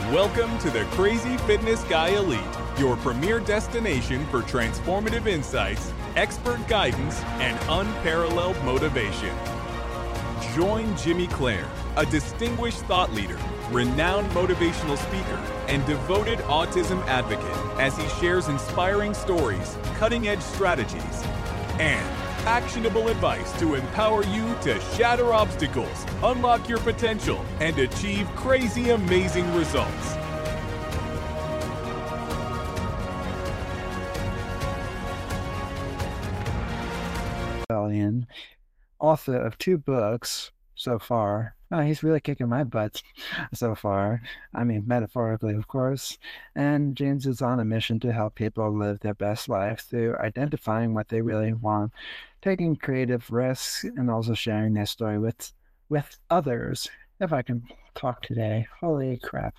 Welcome to the Crazy Fitness Guy Elite, your premier destination for transformative insights, expert guidance, and unparalleled motivation. Join Jimmy Clare, a distinguished thought leader, renowned motivational speaker, and devoted autism advocate as he shares inspiring stories, cutting-edge strategies, and actionable advice to empower you to shatter obstacles, unlock your potential, and achieve crazy amazing results. Author of 2 books so far. Oh, he's really kicking my butt so far. I mean, metaphorically, of course. And James is on a mission to help people live their best life through identifying what they really want, taking creative risks, and also sharing their story with others. If I can talk today. Holy crap.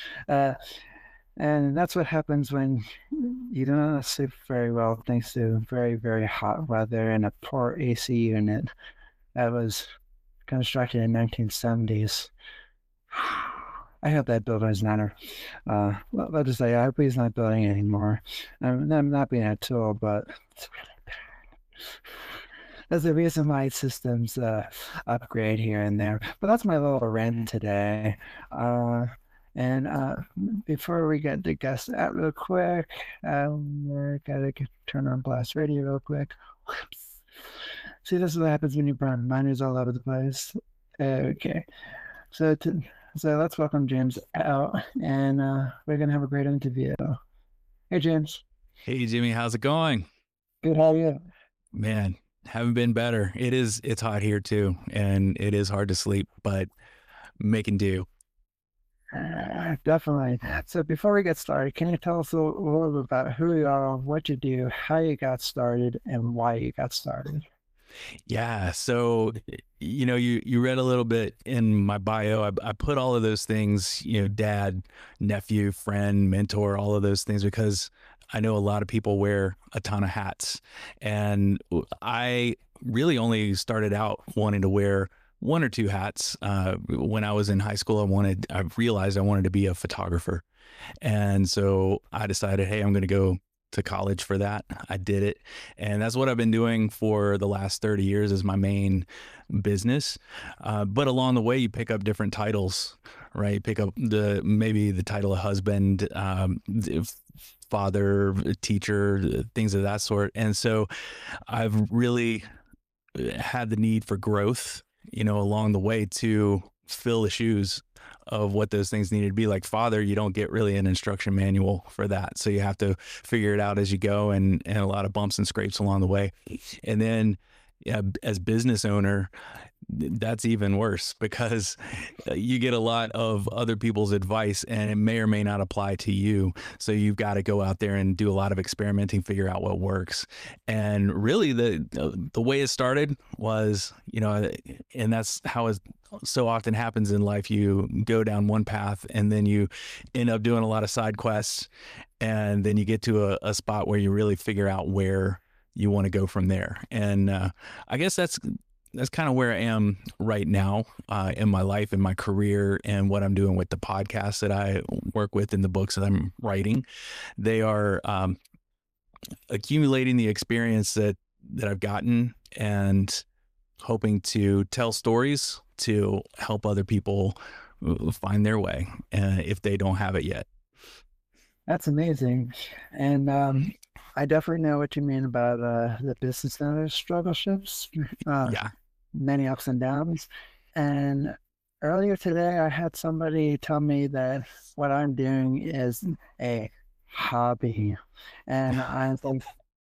And that's what happens when you don't sleep very well thanks to very, very hot weather and a poor AC unit that was constructed in 1970s. I hope that building is not let's just say I hope he's not building anymore. I'm not being a tool, but it's really bad. There's a reason why systems upgrade here and there. But that's my little rant today. And before we get the guests out real quick, we're gotta turn on Blast Radio real quick. Whoops. See, this is what happens when you burn miners all over the place. Okay, so let's welcome James out, and we're gonna have a great interview. Hey, James. Hey, Jimmy, how's it going? Good. How are you? Man, haven't been better. It's hot here too, and it is hard to sleep, but making do. Definitely. So before we get started, can you tell us a little bit about who you are, what you do, how you got started, and why you got started? Yeah. So, you read a little bit in my bio. I put all of those things, dad, nephew, friend, mentor, all of those things, because I know a lot of people wear a ton of hats. And I really only started out wanting to wear 1 or 2 hats. When I was in high school, I realized I wanted to be a photographer. And so I decided, hey, I'm going to go to college for that. I did it. And that's what I've been doing for the last 30 years as my main business. But along the way, you pick up different titles, right? You pick up maybe the title of husband, father, teacher, things of that sort. And so I've really had the need for growth, along the way to fill the shoes of what those things needed to be. Like father, you don't get really an instruction manual for that. So you have to figure it out as you go, and a lot of bumps and scrapes along the way. And then as business owner, that's even worse, because you get a lot of other people's advice and it may or may not apply to you. So you've got to go out there and do a lot of experimenting, figure out what works. And really the way it started was, and that's how it so often happens in life. You go down one path and then you end up doing a lot of side quests. And then you get to a spot where you really figure out where you want to go from there. And I guess that's kind of where I am right now in my life, in my career, and what I'm doing with the podcasts that I work with and the books that I'm writing. They are accumulating the experience that I've gotten and hoping to tell stories to help other people find their way if they don't have it yet. That's amazing. And I definitely know what you mean about the business owner struggleships. Yeah. Many ups and downs. And earlier today, I had somebody tell me that what I'm doing is a hobby. And I think,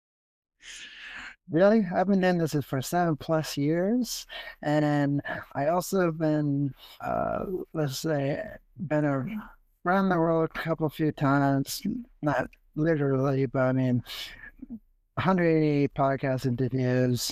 really? I've been doing this for 7+ years. And I also have been, let's say, been around the world a few times, not literally, but I mean, 180 podcast interviews,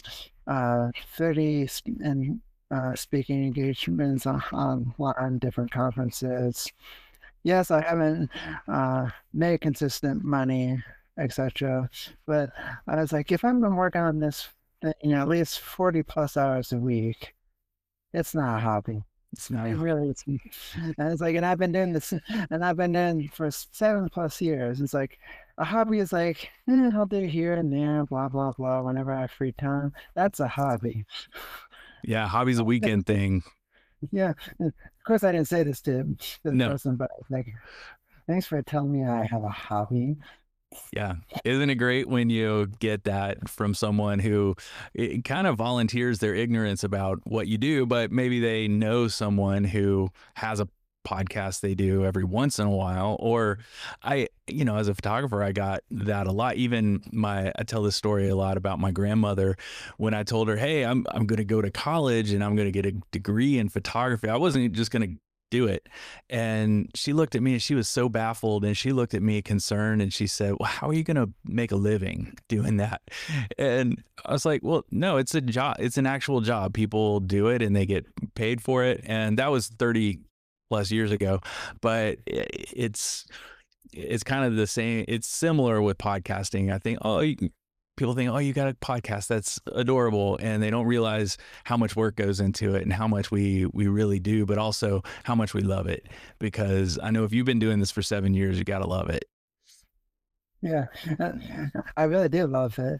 30 speaking engagements on different conferences. Yes, I haven't made consistent money, etc. But I was like, if I'm going to work on this, at least 40+ hours a week, it's not a hobby. It's not. It really is. And it's like, and I've been doing this, and I've been doing for 7+ years. It's like a hobby is like, I'll do here and there, blah, blah, blah, whenever I have free time. That's a hobby. Yeah, hobby's a weekend thing. Yeah. Of course, I didn't say this to the No. person, but like, thanks for telling me I have a hobby. Yeah. Isn't it great when you get that from someone who it kind of volunteers their ignorance about what you do, but maybe they know someone who has a podcast they do every once in a while? Or as a photographer, I got that a lot. Even I tell this story a lot about my grandmother. When I told her, hey, I'm going to go to college and I'm going to get a degree in photography, I wasn't just going to do it. And she looked at me and she was so baffled, and she looked at me concerned, and she said, well, how are you going to make a living doing that? And I was like, well, no, it's a job. It's an actual job. People do it and they get paid for it. And that was 30+ years ago, but it's kind of the same. It's similar with podcasting. I think, people think, oh, you got a podcast, that's adorable, and they don't realize how much work goes into it and how much we really do, but also how much we love it. Because I know if you've been doing this for 7 years, you got to love it. Yeah, I really do love it.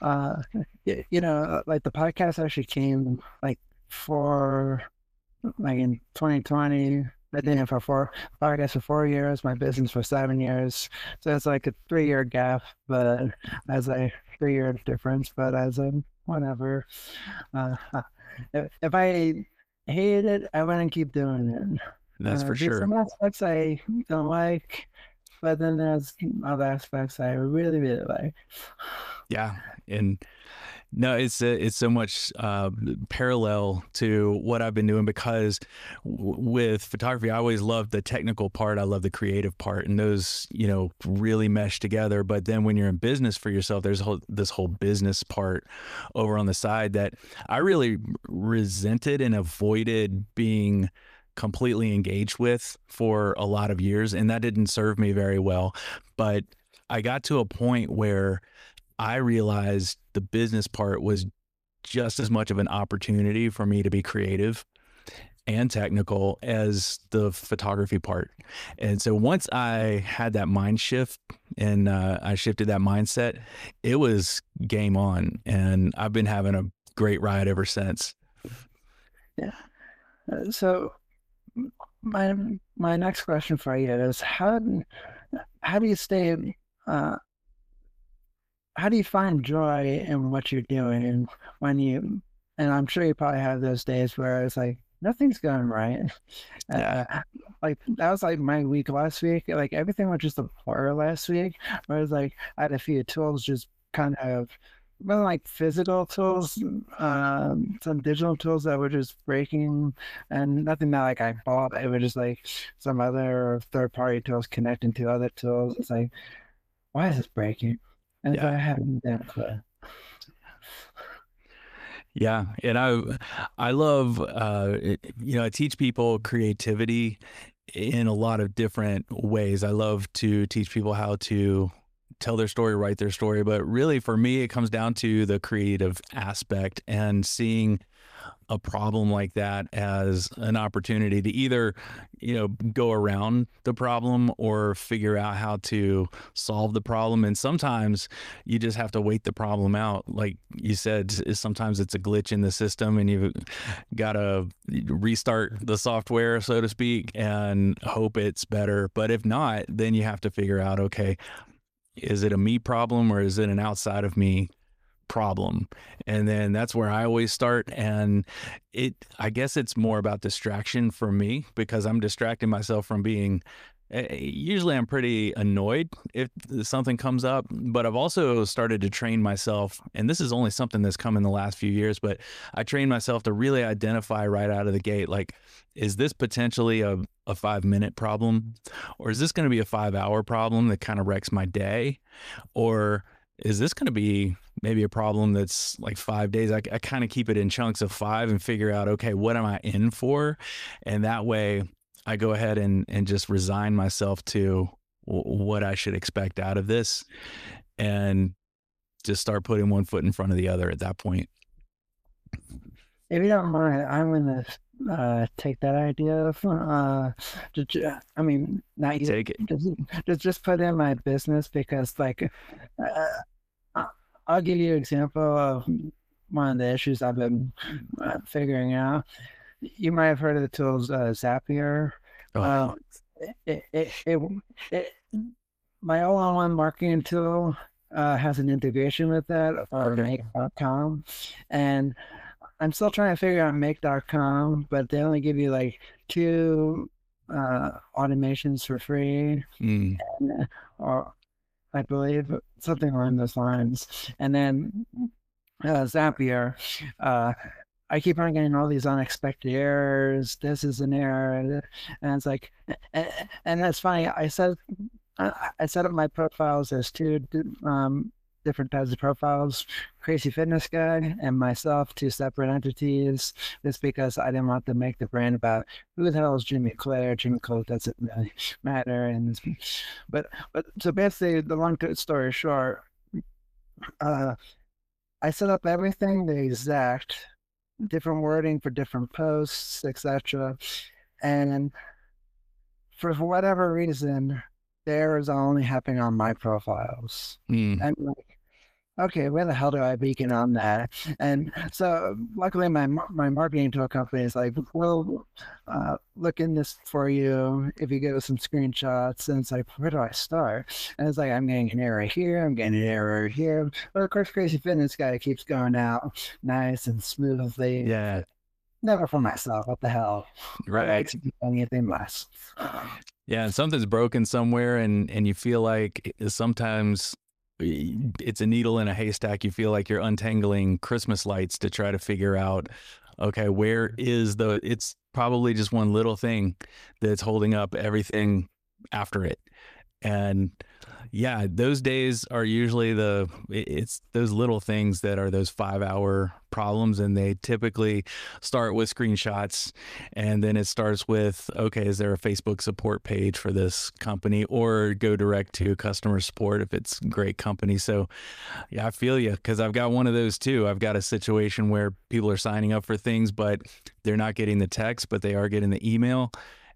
Like the podcast actually came like in 2020. I did it for podcast for 4 years, my business for 7 years. So it's like a 3-year gap, but as a 3-year difference, but as a whatever. If I hated it, I wouldn't keep doing it. That's for sure. Some aspects I don't like, but then there's other aspects I really, really like. Yeah. And no, it's so much parallel to what I've been doing, because with photography, I always loved the technical part. I love the creative part, and those, really mesh together. But then when you're in business for yourself, there's this whole business part over on the side that I really resented and avoided being completely engaged with for a lot of years. And that didn't serve me very well. But I got to a point where I realized the business part was just as much of an opportunity for me to be creative and technical as the photography part. And so once I had that mind shift and I shifted that mindset, it was game on. And I've been having a great ride ever since. Yeah. So my next question for you is how do you stay how do you find joy in what you're doing and I'm sure you probably have those days where it's like nothing's going right. Like that was like my week last week. Like everything was just a blur last week. Where it was like I had a few tools just kind of like physical tools, some digital tools that were just breaking, and nothing that like I bought. It was just like some other third-party tools connecting to other tools. It's like, why is this breaking? And I haven't done it. Yeah. And I love, I teach people creativity in a lot of different ways. I love to teach people how to tell their story, write their story. But really for me, it comes down to the creative aspect and seeing a problem like that as an opportunity to either, go around the problem or figure out how to solve the problem. And sometimes you just have to wait the problem out. Like you said, sometimes it's a glitch in the system and you've got to restart the software, so to speak, and hope it's better. But if not, then you have to figure out, okay, is it a me problem or is it an outside of me problem? And then that's where I always start. And I guess it's more about distraction for me, because I'm distracting myself from being, usually I'm pretty annoyed if something comes up, but I've also started to train myself, and this is only something that's come in the last few years, but I trained myself to really identify right out of the gate, like, is this potentially a 5-minute problem, or is this going to be a 5-hour problem that kind of wrecks my day? Or is this going to be maybe a problem that's like 5 days? I kind of keep it in chunks of 5 and figure out, okay, what am I in for? And that way I go ahead and just resign myself to what I should expect out of this and just start putting one foot in front of the other at that point. If you don't mind, I'm in this take that idea I mean, not you, Take it. just put in my business because like, I- I'll give you an example of one of the issues I've been figuring out. You might have heard of the tools Zapier. Oh, Uh, it, it, it, it, my all-in-one marketing tool has an integration with that, or Make.com, and I'm still trying to figure out Make.com, but they only give you like two automations for free, mm, or I believe something along those lines. And then Zapier, uh, I keep on getting all these unexpected errors. This is an error, and it's like, and that's funny. I set up my profiles as two different types of profiles: Crazy Fitness Guy and myself, two separate entities. Just because I didn't want to make the brand about who the hell is Jimmy Clare. Jimmy Clare doesn't really matter. And but so basically, the long story short, uh, I set up everything the exact, different wording for different posts, etc. And for whatever reason, the errors are only happening on my profiles. mm. I'm like, okay, where the hell do I beacon on that? And so, luckily, my marketing tool company is like, we'll look in this for you if you give us some screenshots. And it's like, where do I start? And it's like, I'm getting an error here, I'm getting an error here. But of course, Crazy Fitness Guy keeps going out nice and smoothly. Yeah, Never for myself. What the hell? right. Anything less. Yeah, and something's broken somewhere, and you feel like sometimes it's a needle in a haystack. You feel like you're untangling Christmas lights to try to figure out, okay, where is it's probably just one little thing that's holding up everything after it. And yeah, those days are usually it's those little things that are those 5 hour problems. And they typically start with screenshots. And then it starts with, okay, is there a Facebook support page for this company, or go direct to customer support if it's a great company. So yeah, I feel you, because I've got one of those too. I've got a situation where people are signing up for things, but they're not getting the text, but they are getting the email.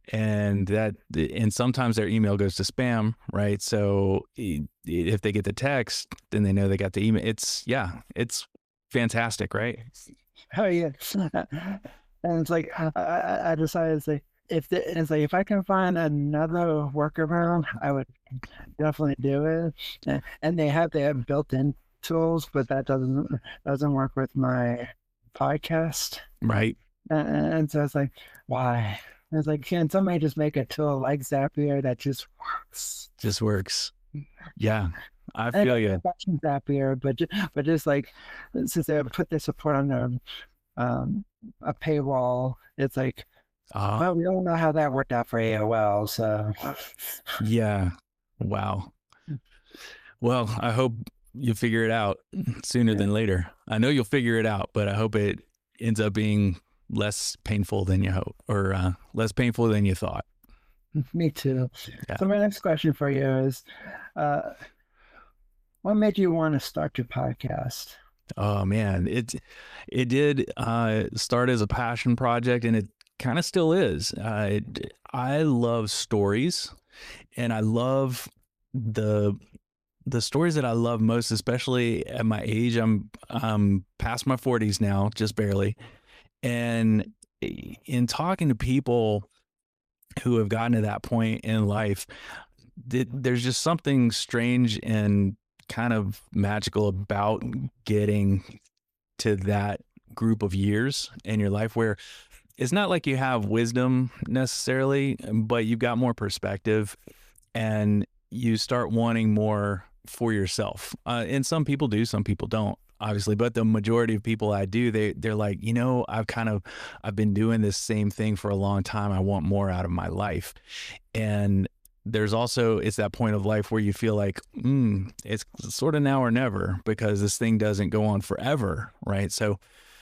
And sometimes their email goes to spam, right? So if they get the text, then they know they got the email. It's fantastic, right? Oh yeah. And it's like I decided to say, it's like if I can find another workaround, I would definitely do it. And they have their built-in tools, but that doesn't work with my podcast. Right. And so it's like, why? And it's like, can somebody just make a tool like Zapier that just works? Just works. Yeah, I And feel you. Zapier, but just like, since they put their support on a paywall, it's like, well, we don't know how that worked out for AOL, so Yeah. Wow. Well, I hope you figure it out sooner than later. I know you'll figure it out, but I hope it ends up being less painful than you hope, or less painful than you thought. me too. Yeah. So my next question for you is, what made you want to start your podcast? Oh man, it did start as a passion project, and it kind of still is. I love stories, and I love the stories that I love most, especially at my age. I'm past my 40s now, just barely. And in talking to people who have gotten to that point in life, there's just something strange and kind of magical about getting to that group of years in your life where it's not like you have wisdom necessarily, but you've got more perspective, and you start wanting more for yourself. And some people do, some people don't, obviously, but the majority of people I do, they're like, I've been doing this same thing for a long time. I want more out of my life. And there's also, it's that point of life where you feel like, it's sort of now or never, because this thing doesn't go on forever. Right. So,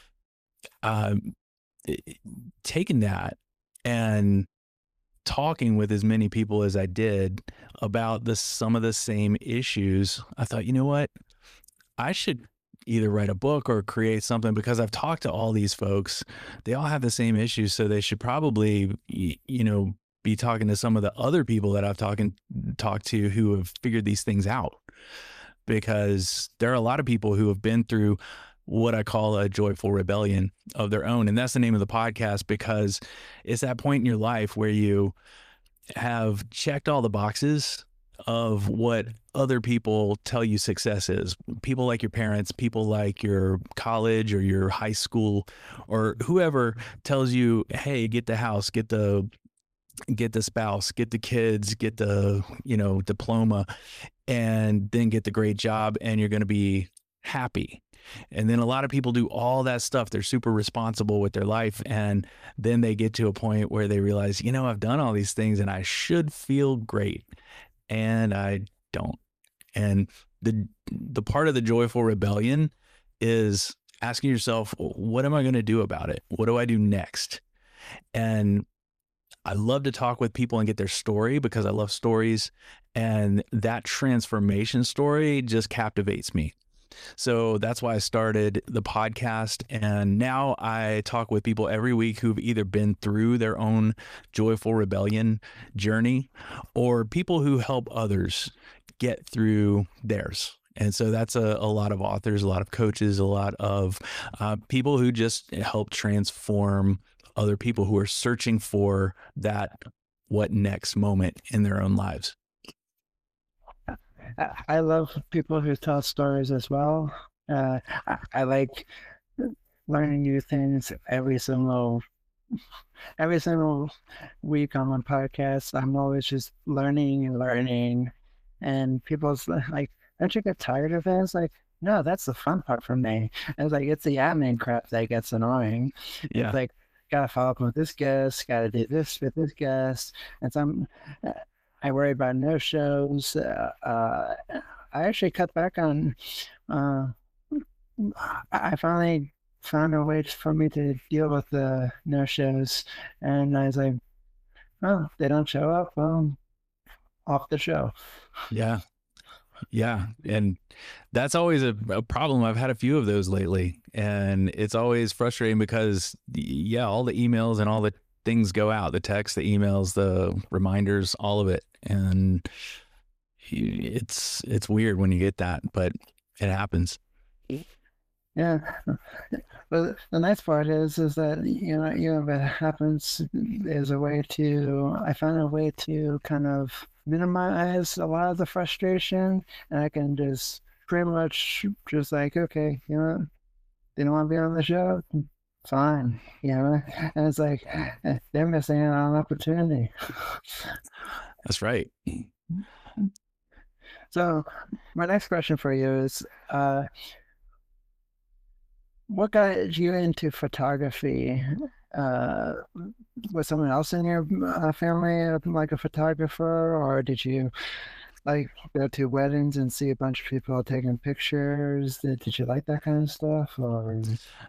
taking that and talking with as many people as I did about some of the same issues, I thought, you know what? I should either write a book or create something, because I've talked to all these folks. They all have the same issues. So they should probably, be talking to some of the other people that I've talked to who have figured these things out, because there are a lot of people who have been through what I call a joyful rebellion of their own. And that's the name of the podcast, because it's that point in your life where you have checked all the boxes of what other people tell you success is. People like your parents, people like your college or your high school, or whoever tells you, hey, get the house, get the spouse, get the kids, get the, diploma, and then get the great job, and you're going to be happy. And then a lot of people do all that stuff. They're super responsible with their life. And then they get to a point where they realize, I've done all these things and I should feel great. And I don't. And the part of the joyful rebellion is asking yourself, what am I going to do about it? What do I do next? And I love to talk with people and get their story, because I love stories. And that transformation story just captivates me. So that's why I started the podcast. And now I talk with people every week who've either been through their own joyful rebellion journey, or people who help others get through theirs. And so that's a lot of authors, a lot of coaches, a lot of people who just help transform other people who are searching for that what next moment in their own lives. I love people who tell stories as well. I like learning new things every single week on my podcast. I'm always just learning and learning. And people's like, don't you get tired of it? It's like, no, that's the fun part for me. It's like, it's the admin crap that gets annoying. Yeah. It's like, gotta follow up with this guest, gotta do this with this guest. And I worry about no shows. I actually cut back on. I finally found a way for me to deal with the no shows, and I was like, "Oh, they don't show up. Well, off the show." Yeah, and that's always a problem. I've had a few of those lately, and it's always frustrating because, all the emails and all the things go out, the texts, the emails, the reminders, all of it. And it's weird when you get that, but it happens. Yeah. But the nice part is that, if it happens, there's a way I found a way to kind of minimize a lot of the frustration, and I can just pretty much just like, okay, they don't want to be on the show. Fine, and it's like they're missing out on an opportunity. That's right. So my next question for you is, what got you into photography? Was someone else in your family like a photographer, or did you like go to weddings and see a bunch of people taking pictures? Did you like that kind of stuff? Or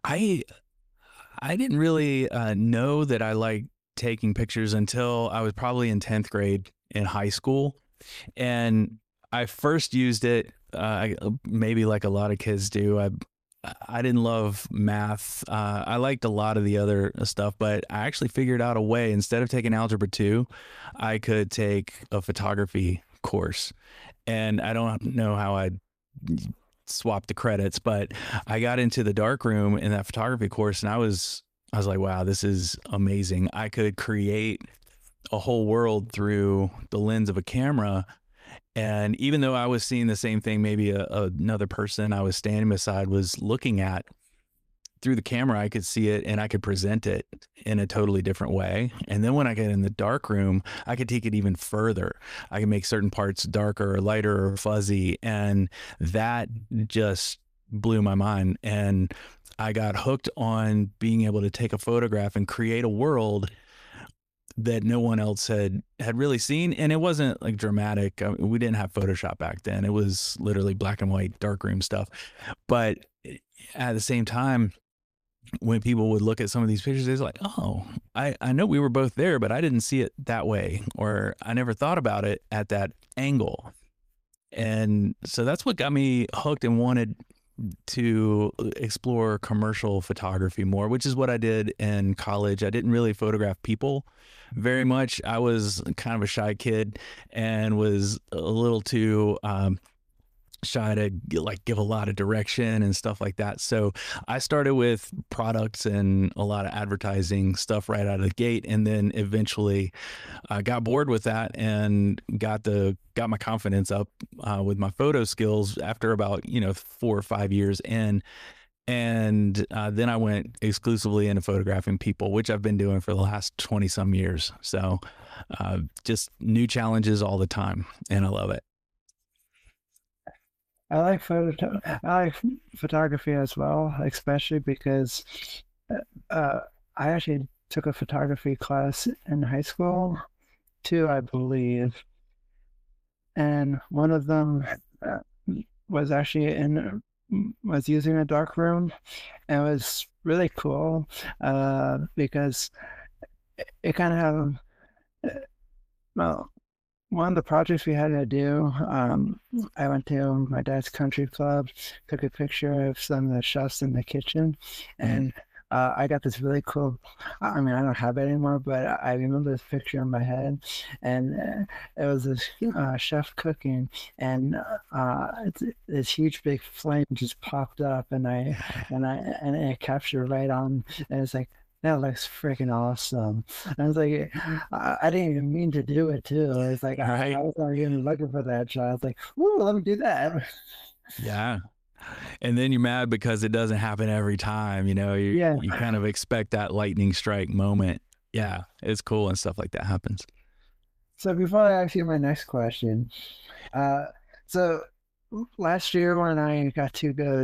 I didn't really know that I liked taking pictures until I was probably in 10th grade in high school. And I first used it, maybe like a lot of kids do. I didn't love math. I liked a lot of the other stuff, but I actually figured out a way. Instead of taking Algebra 2, I could take a photography course. And I don't know how I swap the credits, but I got into the darkroom in that photography course, and I was like, wow, this is amazing. I could create a whole world through the lens of a camera. And even though I was seeing the same thing, maybe another person I was standing beside was looking at, through the camera, I could see it and I could present it in a totally different way. And then when I get in the dark room, I could take it even further. I can make certain parts darker or lighter or fuzzy. And that just blew my mind. And I got hooked on being able to take a photograph and create a world that no one else had really seen. And it wasn't like dramatic. We didn't have Photoshop back then. It was literally black and white darkroom stuff. But at the same time, when people would look at some of these pictures, they're like, oh, I know we were both there, but I didn't see it that way, or I never thought about it at that angle. And so that's what got me hooked and wanted to explore commercial photography more, which is what I did in college. I didn't really photograph people very much. I was kind of a shy kid and was a little too shy to give a lot of direction and stuff like that. So I started with products and a lot of advertising stuff right out of the gate, and then eventually I got bored with that and got my confidence up with my photo skills after about 4 or 5 years in. And then I went exclusively into photographing people, which I've been doing for the last 20 some years. So just new challenges all the time, and I love it. I like photography as well, especially because I actually took a photography class in high school, too, I believe, and one of them was actually was using a dark room, and it was really cool because it kind of well, one of the projects we had to do, I went to my dad's country club, took a picture of some of the chefs in the kitchen, and I got this really cool. I mean, I don't have it anymore, but I remember this picture in my head, and it was this chef cooking, and this huge big flame just popped up, and it captured right on, and it's like. That looks freaking awesome. And I was like, I didn't even mean to do it too. It's like I Right. was not even looking for that shot. I was like, "Ooh, let me do that." Yeah. And then you're mad because it doesn't happen every time. Yeah. You kind of expect that lightning strike moment. Yeah, it's cool and stuff like that happens. So before I ask you my next question, uh, so last year when I got to go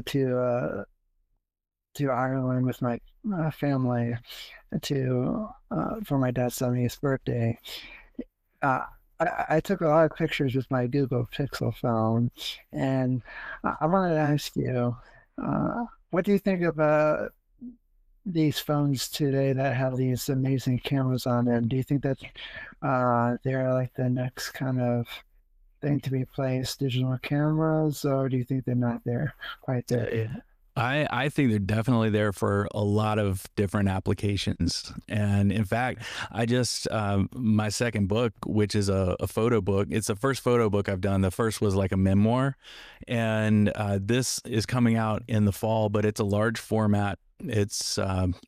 to Ireland with my family to for my dad's 70th birthday, uh, I took a lot of pictures with my Google Pixel phone, and I wanted to ask you, what do you think about these phones today that have these amazing cameras on them? Do you think that they're like the next kind of thing to replace digital cameras, or do you think they're not there quite there yet? I think they're definitely there for a lot of different applications. And in fact, I just, my second book, which is a photo book, it's the first photo book I've done. The first was like a memoir. And this is coming out in the fall, but it's a large format. It's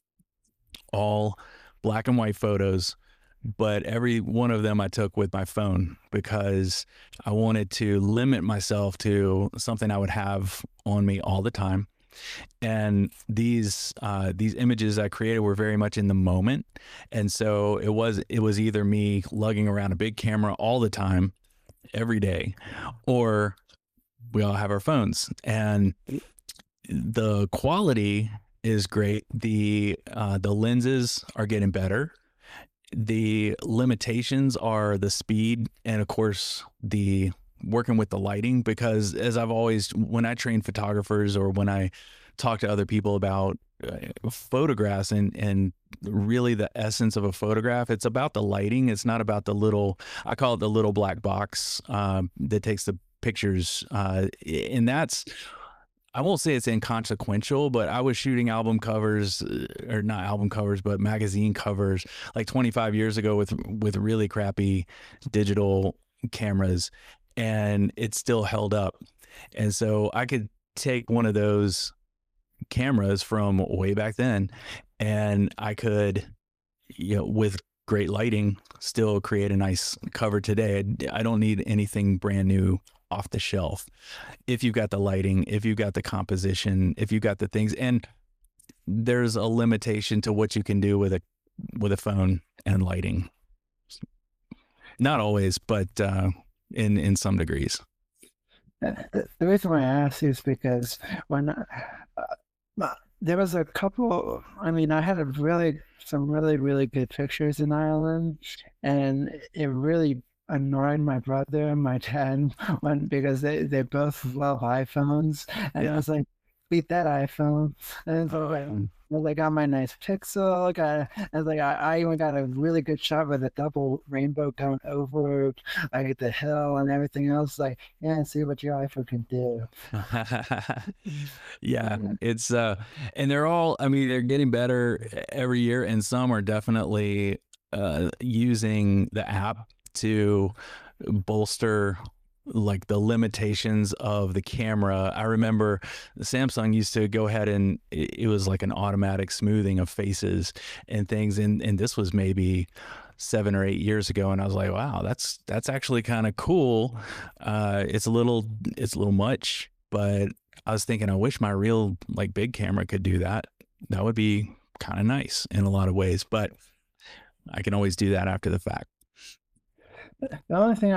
all black and white photos, but every one of them I took with my phone because I wanted to limit myself to something I would have on me all the time. And these images I created were very much in the moment, and so it was either me lugging around a big camera all the time, every day, or we all have our phones, and the quality is great. The lenses are getting better. The limitations are the speed and of course the working with the lighting, because as I've always, when I train photographers or when I talk to other people about photographs and really the essence of a photograph, it's about the lighting. It's not about the little, I call it the little black box that takes the pictures. And that's, I won't say it's inconsequential, but I was shooting album covers, or not album covers, but magazine covers like 25 years ago with really crappy digital cameras, and it still held up. And so I could take one of those cameras from way back then, and I could, with great lighting, still create a nice cover today. I don't need anything brand new off the shelf. If you've got the lighting, if you've got the composition, if you've got the things, and there's a limitation to what you can do with a phone and lighting. Not always, but in some degrees. The reason why I asked is because when there was a couple, I mean, I had some really good pictures in Ireland, and it really annoyed my brother and my dad because they both love iPhones, and I was like, beat that iPhone. And so I got my nice Pixel. I was like, I even got a really good shot with a double rainbow going over like the hill and everything else. Like, yeah, see what your iPhone can do. Yeah, it's and they're all, I mean, they're getting better every year, and some are definitely using the app to bolster like the limitations of the camera. I remember Samsung used to go ahead and it was like an automatic smoothing of faces and things, and this was maybe 7 or 8 years ago, and I was like, wow, that's actually kind of cool. It's a little much, but I was thinking I wish my real like big camera could do that. That would be kind of nice in a lot of ways, but I can always do that after the fact. The only thing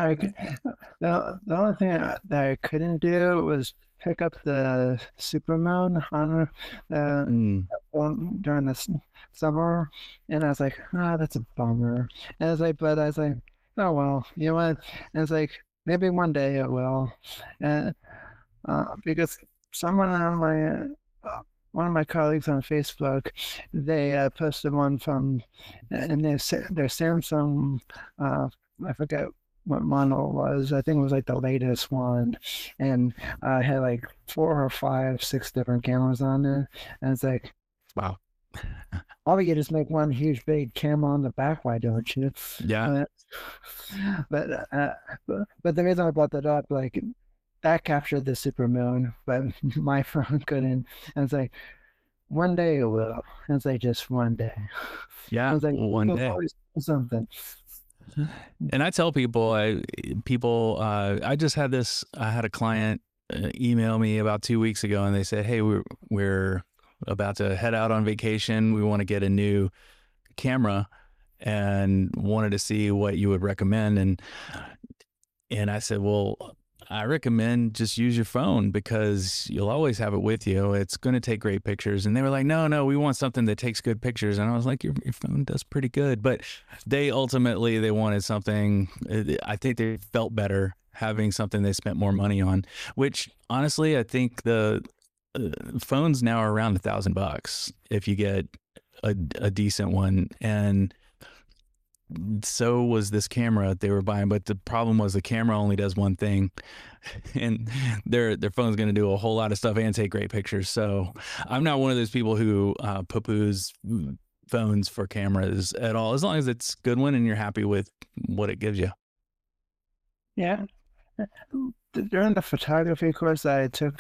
the only thing that I couldn't do was pick up the super mode on Mm. during the summer, and I was like, ah, that's a bummer. And I was like, but I was like, oh well, you know what? And it's like maybe one day it will, and because someone on my one of my colleagues on Facebook, they posted one from, and their Samsung, I forget what model it was. I think it was like the latest one, and had like 4 or 5, 6 different cameras on it. And it's like, Wow. why would you just make one huge big camera on the back? Why don't you? Yeah. But but the reason I brought that up, like that captured the super moon, but my phone couldn't. And it's like one day it will. And it's like just one day. I Yeah. was like, One there'll day. always be something. And I tell people, I just had this. I had a client email me about 2 weeks ago, and they said, "Hey, we're about to head out on vacation. We want to get a new camera, and wanted to see what you would recommend." And I said, "Well, I recommend just use your phone because you'll always have it with you. It's going to take great pictures." And they were like, no, we want something that takes good pictures. And I was like, your phone does pretty good. But they wanted something, I think they felt better having something they spent more money on, which honestly, I think the phones now are around $1,000 if you get a decent one. And so was this camera they were buying, but the problem was the camera only does one thing, and their phone's going to do a whole lot of stuff and take great pictures. So I'm not one of those people who poo-poos phones for cameras at all, as long as it's a good one and you're happy with what it gives you. Yeah. During the photography course that I took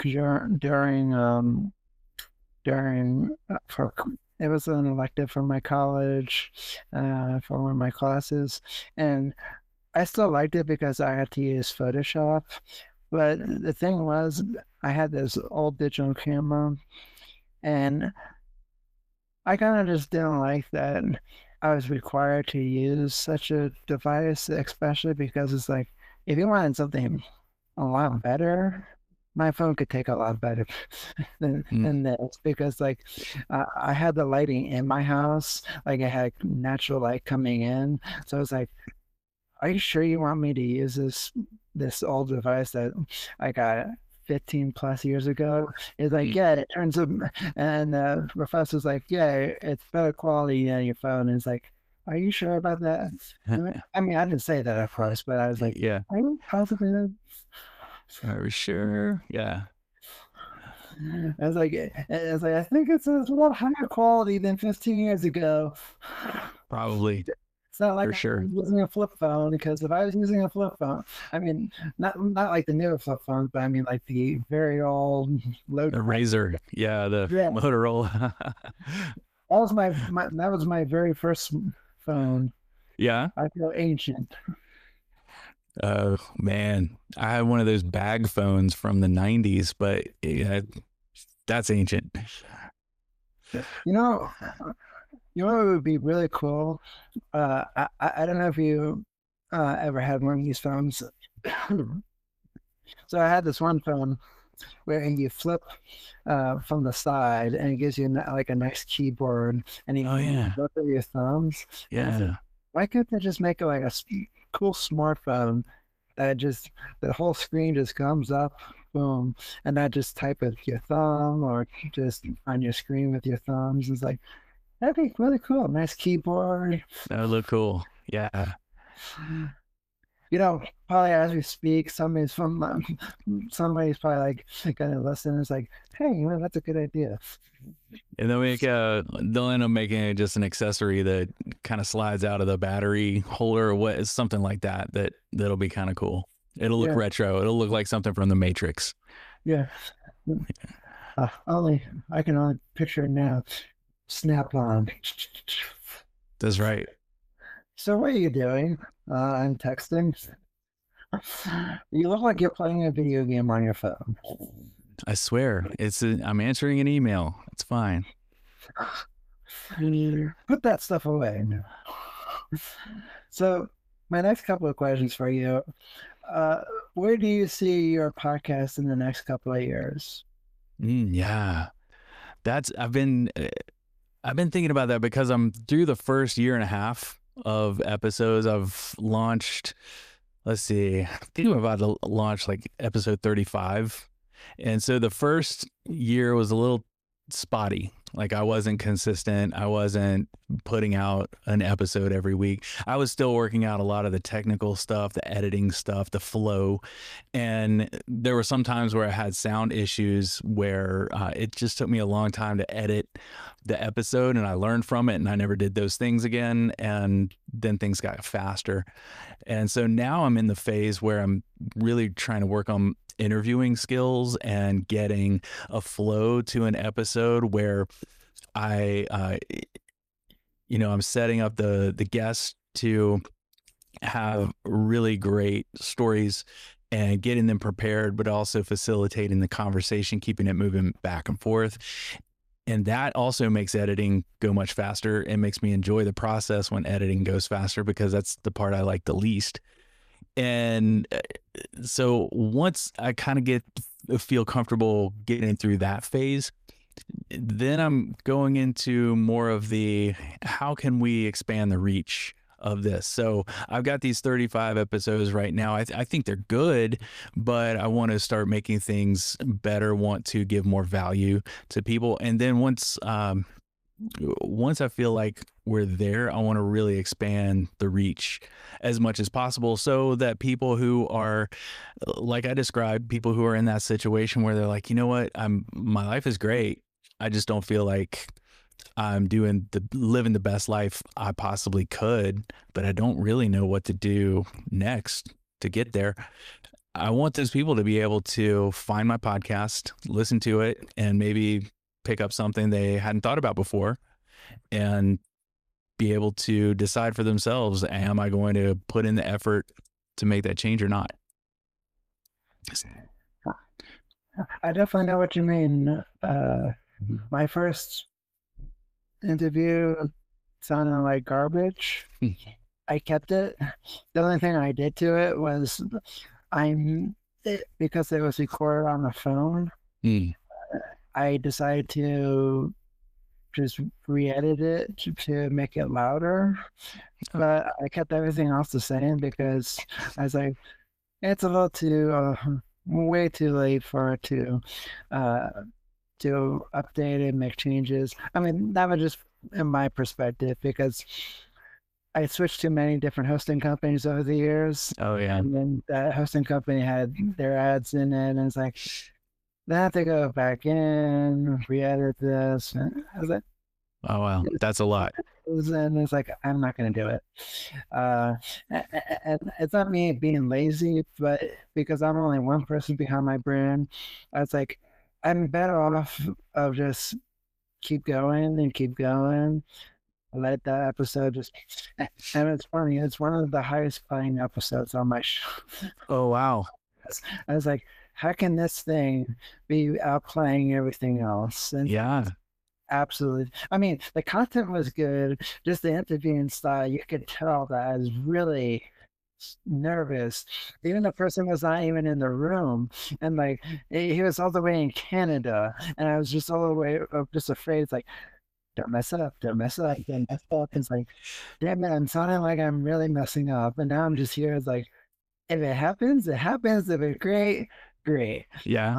for it was an elective for my college, for one of my classes, and I still liked it because I had to use Photoshop. But the thing was, I had this old digital camera, and I kind of just didn't like that I was required to use such a device, especially because it's like, if you wanted something a lot better, my phone could take a lot better than this, because like I had the lighting in my house, like I had natural light coming in. So I was like, are you sure you want me to use this old device that I got 15 plus years ago? It's like, yeah, it turns up, and the professor's like, yeah, it's better quality than your phone. And it's like, are you sure about that? I mean, I didn't say that of course, but I was like, Yeah. are you positive? Are we sure? Yeah. I was like, I think it's a lot higher quality than 15 years ago. Probably. It's not like For sure. I'm using a flip phone, because if I was using a flip phone, I mean, not like the newer flip phones, but I mean like the very old low. The Razor. Yeah. The Yeah. Motorola. That was that was my very first phone. Yeah. I feel ancient. Oh man, I had one of those bag phones from the 90s, but yeah, that's ancient. You know, what would be really cool? I don't know if you ever had one of these phones. So I had this one phone where you flip from the side, and it gives you like a nice keyboard, and you Oh yeah. both of your thumbs. Yeah. Why couldn't they just make it like a cool smartphone that just the whole screen just comes up boom, and not just type with your thumb or just on your screen with your thumbs. It's like, that'd be really cool. Nice keyboard. That would look cool. Yeah. Probably as we speak, somebody's probably like gonna listen. It's like, hey, that's a good idea. And they'll end up making it just an accessory that kind of slides out of the battery holder or something like that. That'll be kind of cool. It'll look retro. It'll look like something from the Matrix. Yeah. I can only picture it now. Snap-on. That's right. So what are you doing? I'm texting. You look like you're playing a video game on your phone. I swear, I'm answering an email. It's fine. Put that stuff away. So, my next couple of questions for you. Where do you see your podcast in the next couple of years? Yeah, I've been thinking about that because I'm through the first year and a half of episodes. I've launched, let's see, I think I'm about to launch like episode 35. And so the first year was a little spotty. Like I wasn't consistent. I wasn't putting out an episode every week. I was still working out a lot of the technical stuff, the editing stuff, the flow. And there were some times where I had sound issues where it just took me a long time to edit the episode, and I learned from it and I never did those things again. And then things got faster. And so now I'm in the phase where I'm really trying to work on interviewing skills and getting a flow to an episode where I'm setting up the guests to have really great stories and getting them prepared, but also facilitating the conversation, keeping it moving back and forth. And that also makes editing go much faster. It makes me enjoy the process when editing goes faster because that's the part I like the least. And so once I kind of feel comfortable getting through that phase, then I'm going into more of the how can we expand the reach of this. So I've got these 35 episodes right now. I think they're good, but I want to start making things better, want to give more value to people. And then once I feel like we're there, I want to really expand the reach as much as possible so that people who are, like I described, people who are in that situation where they're like, you know what, my life is great. I just don't feel like I'm living the best life I possibly could, but I don't really know what to do next to get there. I want those people to be able to find my podcast, listen to it, and maybe pick up something they hadn't thought about before and be able to decide for themselves, am I going to put in the effort to make that change or not? I definitely know what you mean. My first interview sounded like garbage. I kept it. The only thing I did to it was because it was recorded on the phone, I decided to just re-edit it to make it louder. But I kept everything else the same because I was like, it's a little too, way too late for it to update and make changes. I mean, that was just in my perspective because I switched to many different hosting companies over the years. Oh, yeah. And then that hosting company had their ads in it, and it's like, then I have to go back in, re-edit this. And I was like, oh, wow. That's a lot. And it's like, I'm not going to do it. And it's not me being lazy, but because I'm only one person behind my brand, I was like, I'm better off of just keep going and keep going. Let that episode just, and it's funny, it's one of the highest playing episodes on my show. Oh, wow. I was like, how can this thing be outplaying everything else? And yeah, absolutely. I mean, the content was good, just the interviewing style, you could tell that I was really nervous. Even the person was not even in the room, and like he was all the way in Canada, and I was just all the way just afraid. It's like, don't mess up, don't mess up, don't mess up. It's like, damn it, I'm sounding like I'm really messing up, and now I'm just here. It's like, if it happens, it happens. If it's great, great. Yeah.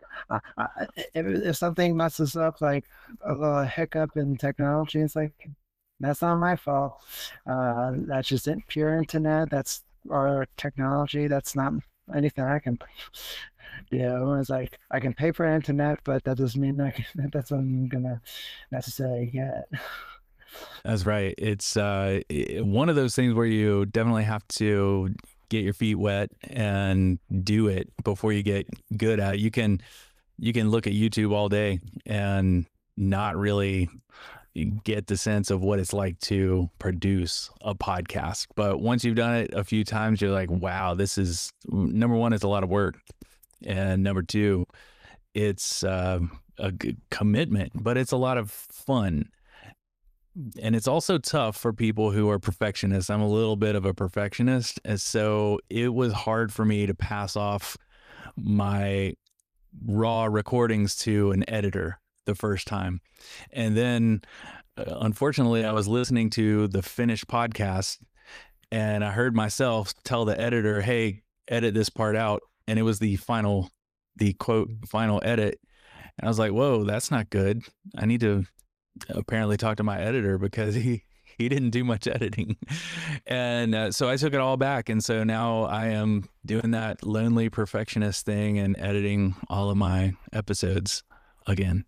If something messes up, like a little hiccup in technology, it's like that's not my fault. That's just pure internet. That's our technology. That's not anything I can do. It's like I can pay for internet, but that doesn't mean that's what I'm gonna necessarily get. That's right. It's one of those things where you definitely have to get your feet wet and do it before you get good at it. You can look at YouTube all day and not really get the sense of what it's like to produce a podcast. But once you've done it a few times, you're like, wow, this is number one, it's a lot of work. And number two, it's a good commitment, but it's a lot of fun. And it's also tough for people who are perfectionists. I'm a little bit of a perfectionist. And so it was hard for me to pass off my raw recordings to an editor the first time. And then, unfortunately, I was listening to the finished podcast and I heard myself tell the editor, hey, edit this part out. And it was the quote, final edit. And I was like, whoa, that's not good. I need to apparently talk to my editor because he didn't do much editing. And so I took it all back. And so now I am doing that lonely perfectionist thing and editing all of my episodes again.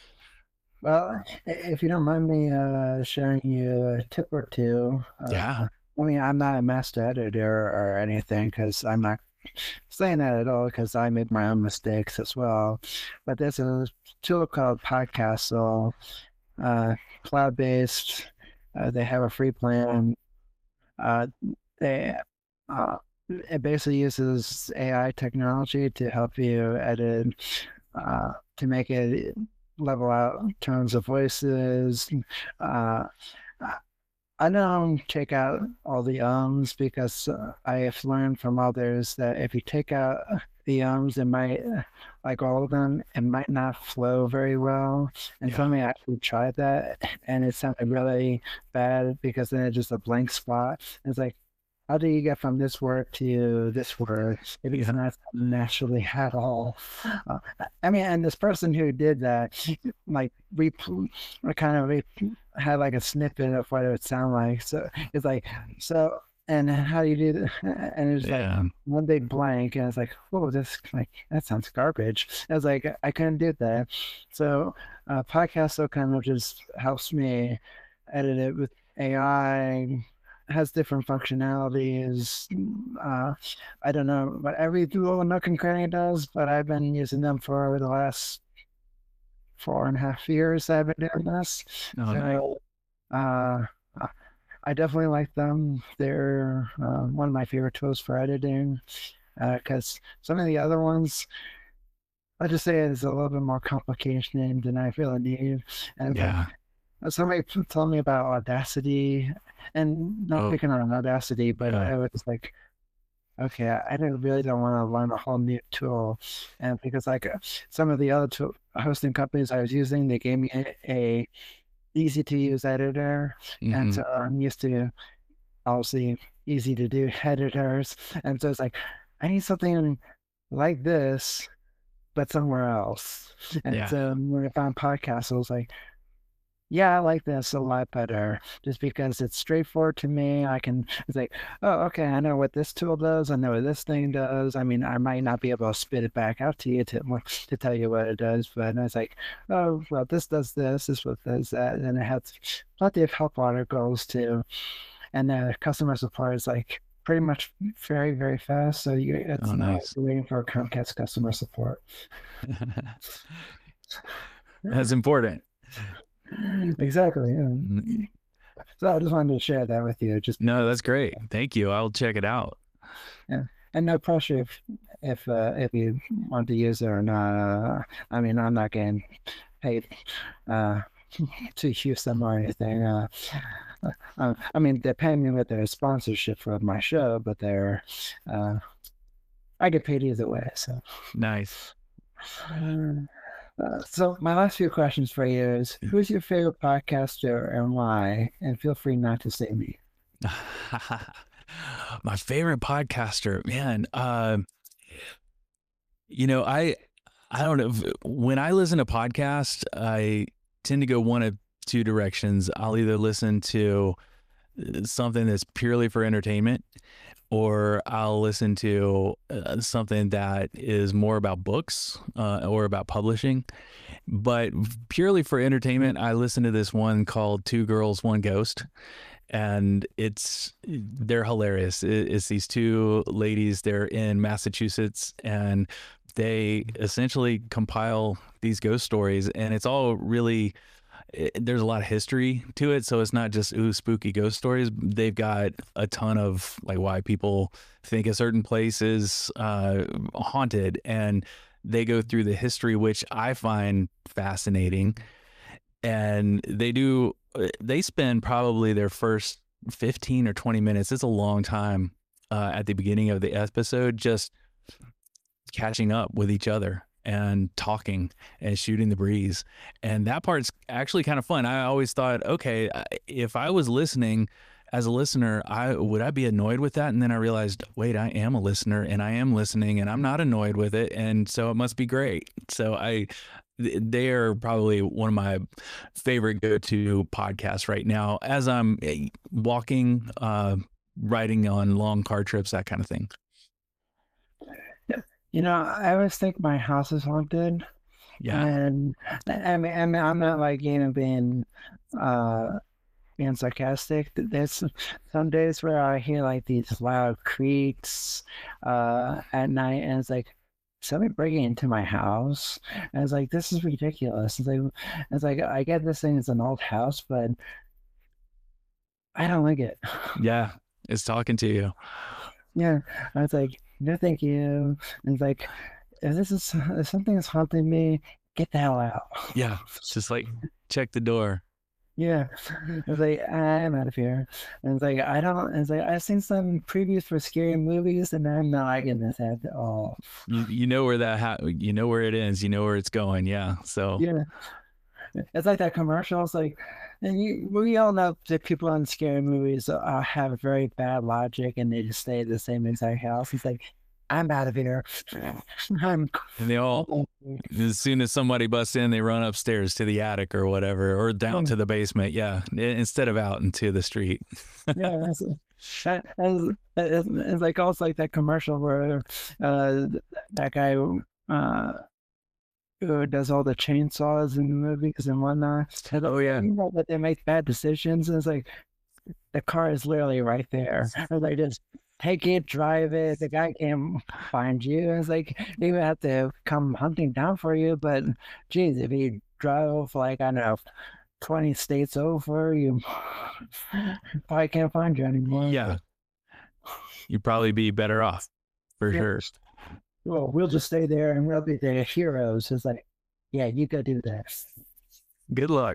Well, if you don't mind me sharing you a tip or two. Yeah. I mean, I'm not a master editor or anything because I'm not saying that at all because I made my own mistakes as well. But there's a tool called Podcastle, cloud-based. They have a free plan. They it basically uses AI technology to help you edit, to make it level out tones of voices. I don't take out all the ums because I have learned from others that if you take out the ums, it might, like all of them, it might not flow very well. And somebody actually tried that and it sounded really bad because then it's just a blank spot. It's like, how do you get from this word to this word if it's not naturally at all? I mean, and this person who did that, like, had like a snippet of what it would sound like. So it's like, so, and how do you do that? And it was like one big blank, and it's like, whoa, that sounds garbage. I was like, I couldn't do that. So, Podcast kind of just helps me edit it with AI. Has different functionalities. I don't know what every little nook and cranny does, but I've been using them for the last 4.5 years. I've been doing this. So, I definitely like them. They're one of my favorite tools for editing because some of the other ones, I just say it's a little bit more complicated than I feel I need. And somebody told me about Audacity, and not picking on Audacity, but I was like, okay, I really don't want to learn a whole new tool. And because like some of the other hosting companies I was using, they gave me a easy to use editor. And so I'm used to obviously easy to do editors. And so it's like, I need something like this, but somewhere else. And so when I found podcasts, I was like, yeah, I like this a lot better just because it's straightforward to me. It's like, oh, okay, I know what this tool does. I know what this thing does. I mean, I might not be able to spit it back out to you to tell you what it does, but it's like, oh, well, this does this, this what does that. And it has plenty of help articles too. And the customer support is like pretty much very, very fast. So it's nice waiting for Comcast customer support. That's important. Exactly. Yeah. So I just wanted to share that with you. No, that's great. Thank you. I'll check it out. Yeah, and no pressure if you want to use it or not. I mean, I'm not getting paid to use them or anything. I mean, they're paying me with their sponsorship for my show, but I get paid either way. So nice. So my last few questions for you is, who's your favorite podcaster and why? And feel free not to say me. My favorite podcaster, man. I don't know. When I listen to podcasts, I tend to go one of two directions. I'll either listen to something that's purely for entertainment, or I'll listen to something that is more about books or about publishing. But purely for entertainment, I listen to this one called Two Girls, One Ghost. And they're hilarious. It's these two ladies, they're in Massachusetts, and they essentially compile these ghost stories, and it's all really, there's a lot of history to it. So it's not just, ooh, spooky ghost stories. They've got a ton of like why people think a certain place is haunted, and they go through the history, which I find fascinating. And they spend probably their first 15 or 20 minutes. It's a long time at the beginning of the episode, just catching up with each other and talking and shooting the breeze. And that part's actually kind of fun. I always thought, okay, if I was listening as a listener, would I be annoyed with that? And then I realized, wait, I am a listener and I am listening and I'm not annoyed with it. And so it must be great. So they are probably one of my favorite go-to podcasts right now as I'm walking, riding on long car trips, that kind of thing. I always think my house is haunted. Yeah. And I'm not like, being sarcastic. There's some days where I hear like these loud creaks at night, and it's like, somebody breaking into my house. And it's like, this is ridiculous. It's like I get this thing is an old house, but I don't like it. Yeah, it's talking to you. Yeah, I was like, no, thank you. And it's like, if something is haunting me, get the hell out. Yeah, it's just like, check the door. Yeah, it's like, I'm out of here. And it's like, it's like, I've seen some previews for scary movies, and I'm not liking this at all. You know where you know where it ends, you know where it's going. Yeah, so yeah, it's like that commercial. It's like, we all know that people on scary movies have very bad logic, and they just stay at the same exact house. It's like, I'm out of here. And they all, as soon as somebody busts in, they run upstairs to the attic or whatever, or down to the basement. Yeah, instead of out into the street. Yeah, it's like also like that commercial where that guy who does all the chainsaws in the movies and whatnot. Oh yeah, that they make bad decisions, and it's like the car is literally right there. And they just take it, drive it. The guy can't find you. It's like they even have to come hunting down for you. But geez, if you drove like, I don't know, 20 states over, you probably can't find you anymore. Yeah, you'd probably be better off for sure. Well, we'll just stay there and we'll be the heroes. It's like, yeah, you go do that. Good luck.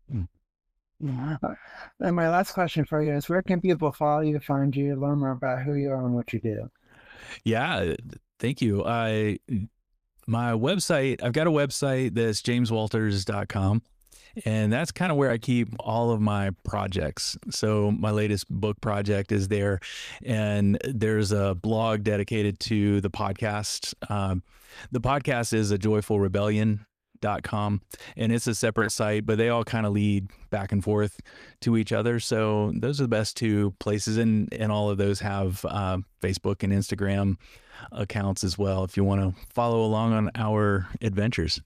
And my last question for you is, where can people follow you, find you, learn more about who you are and what you do? Yeah, thank you. My website, I've got a website that's jameswalters.com. And that's kind of where I keep all of my projects. So my latest book project is there, and there's a blog dedicated to the podcast. The podcast is a joyfulrebellion.com, and it's a separate site, but they all kind of lead back and forth to each other. So those are the best two places, and all of those have Facebook and Instagram accounts as well if you want to follow along on our adventures.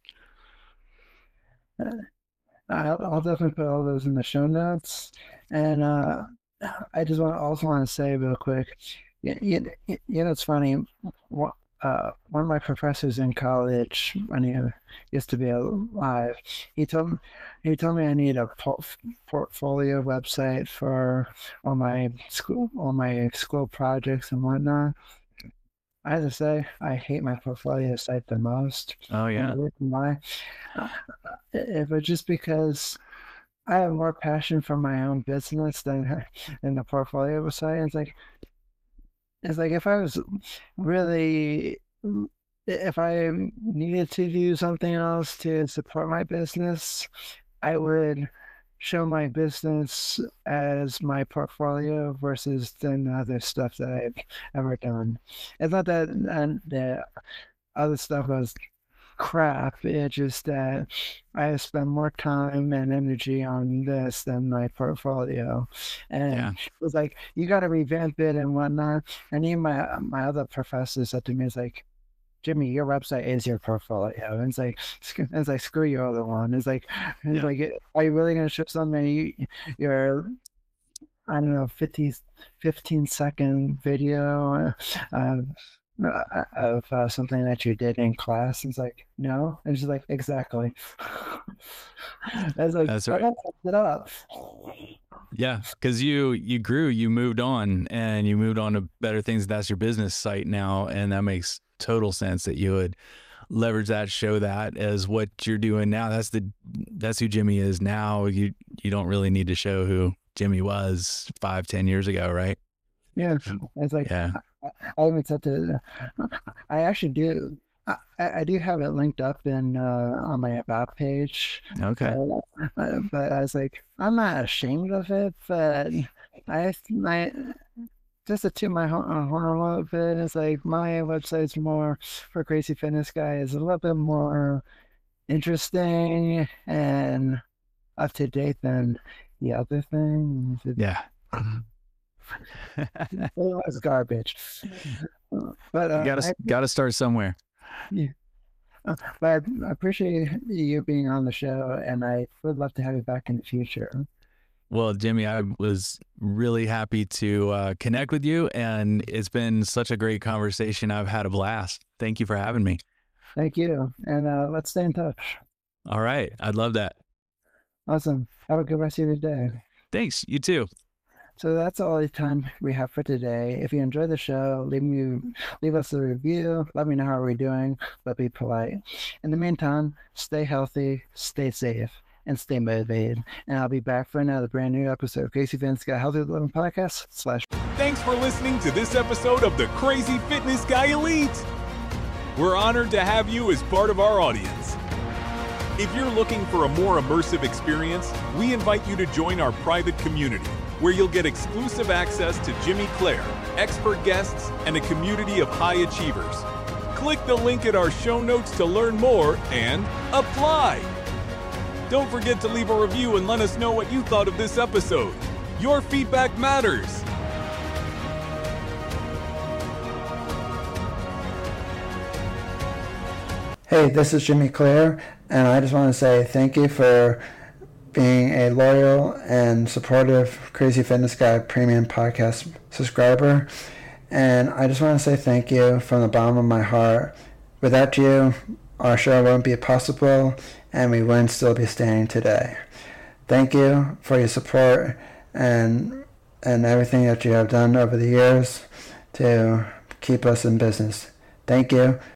I'll definitely put all those in the show notes. And I just want to say real quick, it's funny. One of my professors in college, when he used to be alive, he told me I need a portfolio website for all my school projects and whatnot. I have to say, I hate my portfolio site the most. Oh yeah. Why? If it's just because I have more passion for my own business than in the portfolio site. It's like if I was really, if I needed to do something else to support my business, I would show my business as my portfolio versus the other stuff that I've ever done. It's not that other stuff was crap. It's just that I spend more time and energy on this than my portfolio, and Yeah. it was like, you got to revamp it and whatnot. And even my other professor said to me, "It's like, Jimmy, your website is your portfolio." And it's like, screw your other one. It's Yeah. like, are you really gonna show somebody your, I don't know, 15-second video of something that you did in class? It's like, no. And she's like, exactly. I was like, That's I right. gotta fix it up. Yeah, because you grew, you moved on, and you moved on to better things. That's your business site now, and that makes total sense that you would leverage that, show that as what you're doing now. That's who Jimmy is now. You don't really need to show who Jimmy was 5-10 years ago, right? Yeah. It's like, Yeah. I even said to, I actually do. I do have it linked up in on my about page, Okay. but I was like, I'm not ashamed of it, but I just to toot my horn a little bit, it's like my website's more for Crazy Fitness Guy is a little bit more interesting and up to date than the other thing. Yeah. It was garbage. But Gotta start somewhere. but I appreciate you being on the show, and I would love to have you back in the future. Well, Jimmy, I was really happy to connect with you, and it's been such a great conversation. I've had a blast. Thank you for having me. Thank you, and let's stay in touch. All right. I'd love that. Awesome. Have a good rest of your day. Thanks. You too. So that's all the time we have for today. If you enjoyed the show, leave us a review. Let me know how we're doing, but be polite. In the meantime, stay healthy, stay safe, and stay motivated. And I'll be back for another brand new episode of Crazy Fitness Guy Healthy Living Podcast / Thanks for listening to this episode of the Crazy Fitness Guy Elite. We're honored to have you as part of our audience. If you're looking for a more immersive experience, we invite you to join our private community, where you'll get exclusive access to Jimmy Clare, expert guests, and a community of high achievers. Click the link in our show notes to learn more and apply. Don't forget to leave a review and let us know what you thought of this episode. Your feedback matters. Hey, this is Jimmy Clare, and I just want to say thank you for being a loyal and supportive Crazy Fitness Guy Premium Podcast subscriber. And I just want to say thank you from the bottom of my heart. Without you, our show wouldn't be possible, and we wouldn't still be standing today. Thank you for your support and everything that you have done over the years to keep us in business. Thank you.